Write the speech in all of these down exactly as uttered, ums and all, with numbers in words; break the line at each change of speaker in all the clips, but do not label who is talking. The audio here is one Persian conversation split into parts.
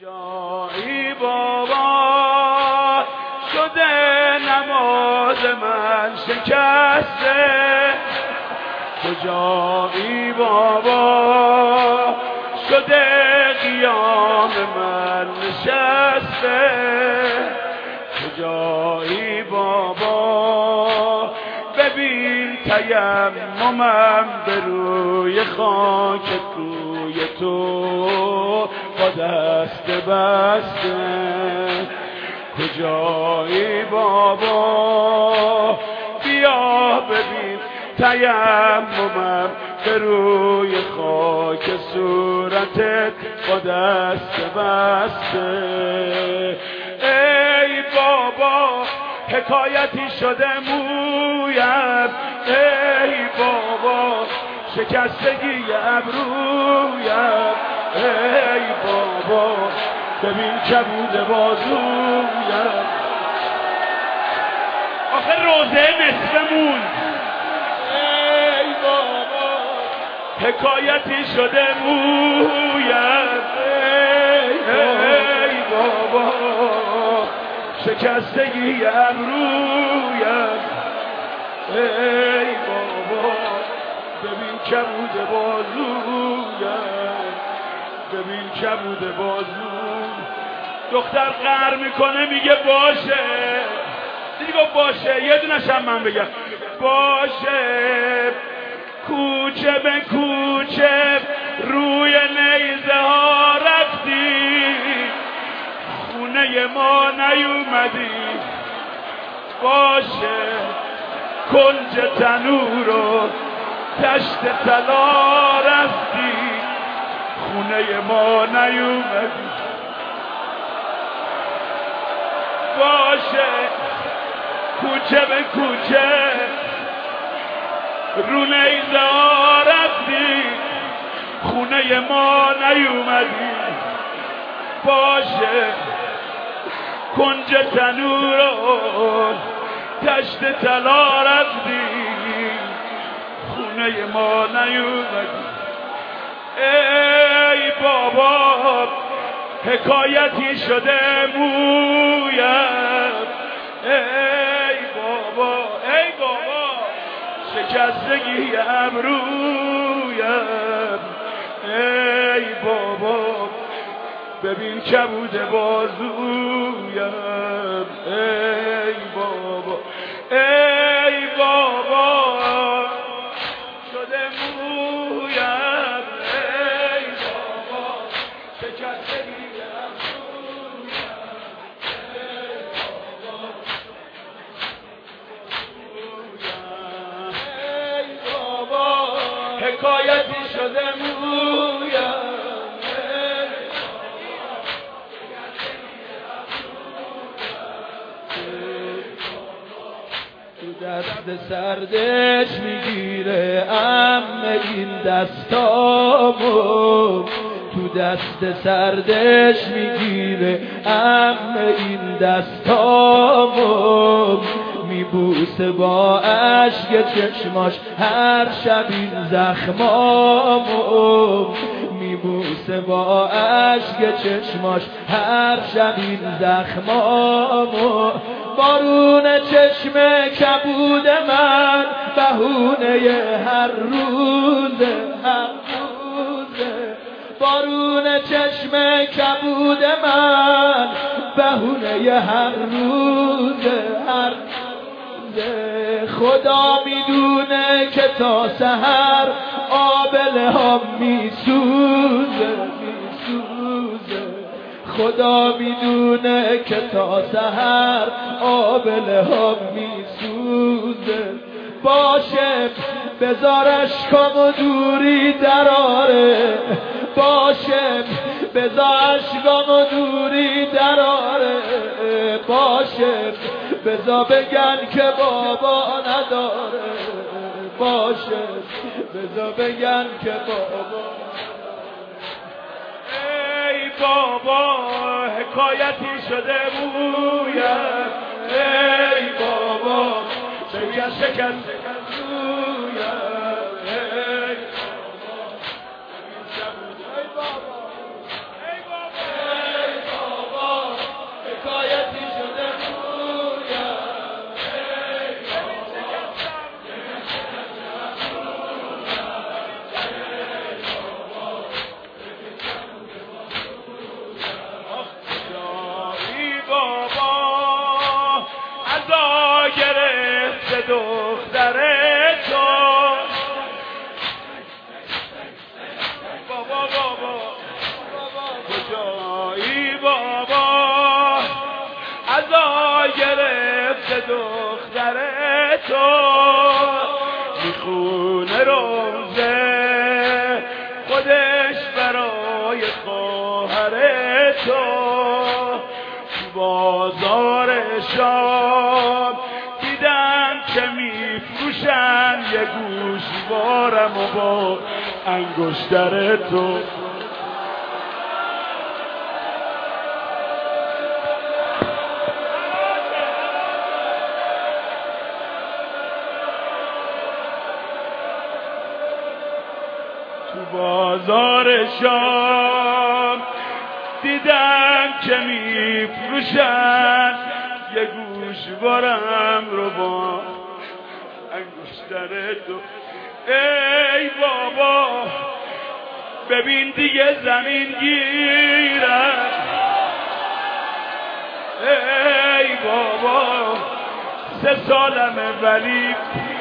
کجایی بابا شده نماز من شکسته، کجایی بابا شده قیام من نشسته، کجایی بابا ببین تیممم به روی خاک کوی تو با دست بسته، کجایی بابا بیا ببین تیممم به روی خاک صورتت با دست بسته. ای بابا حکایتی شده مویم، ای بابا شکستگی ابرویم، ای بابا ببین کبود بازویم. آخه روزه نصفه موند. ای بابا حکایتی شده مویم، ای, ای بابا شکستگی ابرویم، ای بابا ببین کبود بازویم، ببین کبود بازویم. دختر قهر میکنه میگه باشه، دیدی گفت باشه، یه دونش هم من بگم باشه. کوچه به کوچه روی نیزه ها رفتی، خونه ما نیومدی، باشه. کنج تنور و تشت طلا رفتی، خونه ما نیومدی، باشه. کوچه به کوچه رو نیزه ها رفتی، خونه ما نیومدی، باشه. کنج تنور و تشت طلا رفتی، خونه ما نیومدی. ای بابا حکایتی شده مویم، ای بابا ای بابا شکستگی ابرویم، ای بابا ببین کبود بازویم، ای بابا ای بابا شده مویم، ای بابا شکستگی ابرویم، ای بابا بابا حکایتی شده مویم. تو دست سردش میگیره امه این دستامو، تو دست سردش میگیره امه این دستامو، میبوسه با اشک چشماش هر شب این زخمامو، میبوسه با اشک چشماش هر شب این زخمامو. بارون چشم کبود من بهونه هر روزه، هر روزه. بارون چشم کبود من بهونه هر روزه، هر روزه. خدا میدونه که تا سحر آبله ها میسوزه، میسوزه. خدا میدونه که تا سحر آبله ها میسوزه، باشه. بذار اشکامو دوری دراره، باشه. بذار اشکامو دوری دراره، باشه. بذار بگن که بابا نداره، باشه. بذار بگن که بابا. ای بابا حکایتی شده مویم، ای بابا شکست شکست مویم، ای بابا ای بابا ای گرفته دختر تو میخونه روزه خودش برای خواهر تو بازار شام دیدم که میفروشن یه گوشوارم و با انگشتر تو تو بازار شام دیدم که میفروشن یه گوشوارم رو با انگشتر تو ای بابا ببین دیگه زمین گیرم ای بابا سه سالمه ولی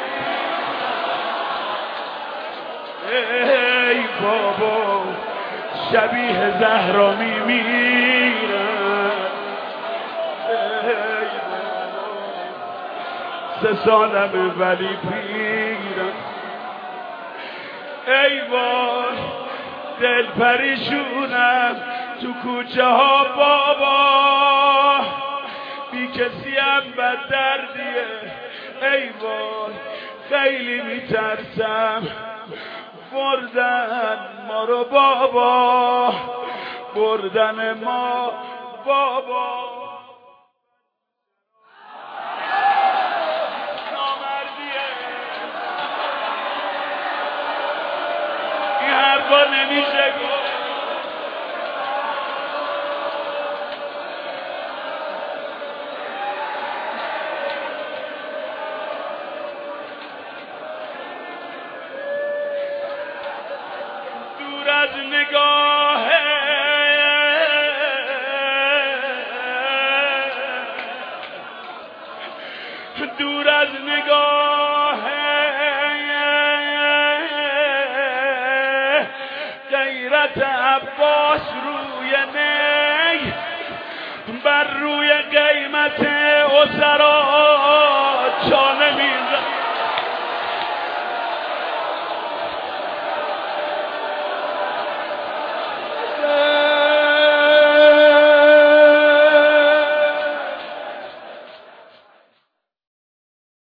ای بابا شبیه زهرا میمیرم ای بابا سه سالمه ولی پیرم ای وای دل پریشونم تو کوچه ها بابا بی کسی هم بد دردیه ای وای خیلی میترسم بردن ما رو بابا بردن ما بابا نامردیه این حرفا نمیشه گفت از نگاه دور از نگاه غیرت عباس روی نی بر روی قیمت اسرا